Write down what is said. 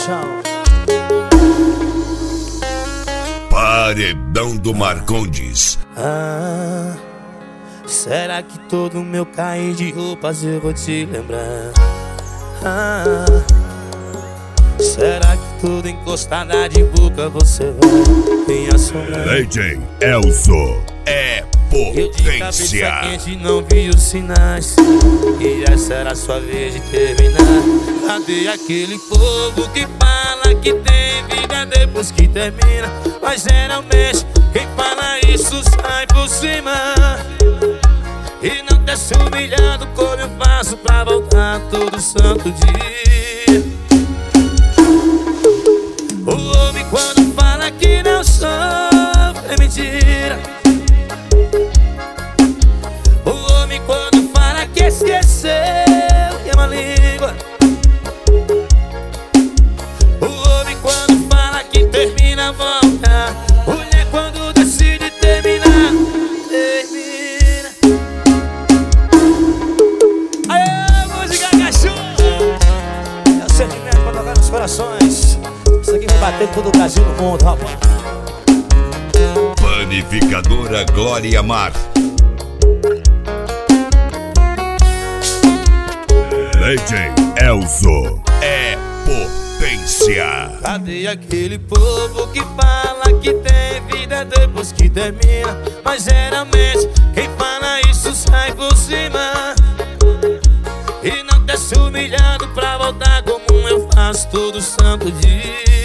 chão. Paredão do Marcondes. Será que todo meu cair de roupas eu vou te lembrar? Será que tudo encostada de boca você vai me assombrar? DJ Elzo é Eu de cabeça potência. quente não vi os sinais, e essa era a sua vez de terminar. Cadê aquele povo que fala que tem vida depois que termina? Mas geralmente quem fala isso sai por cima e não desce humilhado como eu faço pra voltar todo santo dia. O homem quando fala que não sofre é mentira. O homem quando fala que esqueceu é uma língua. O homem quando fala que termina volta. Mulher quando decide terminar, termina. Aê, música cachorro! É o sentimento pra tocar nos corações. Isso aqui vai bater todo o Brasil no mundo, rapaz. Panificadora Glória Mar. DJ Elzo é potência. Cadê aquele povo que fala que tem vida depois que termina? Mas geralmente quem fala isso sai por cima e não desce humilhado pra voltar como eu faço todo santo dia.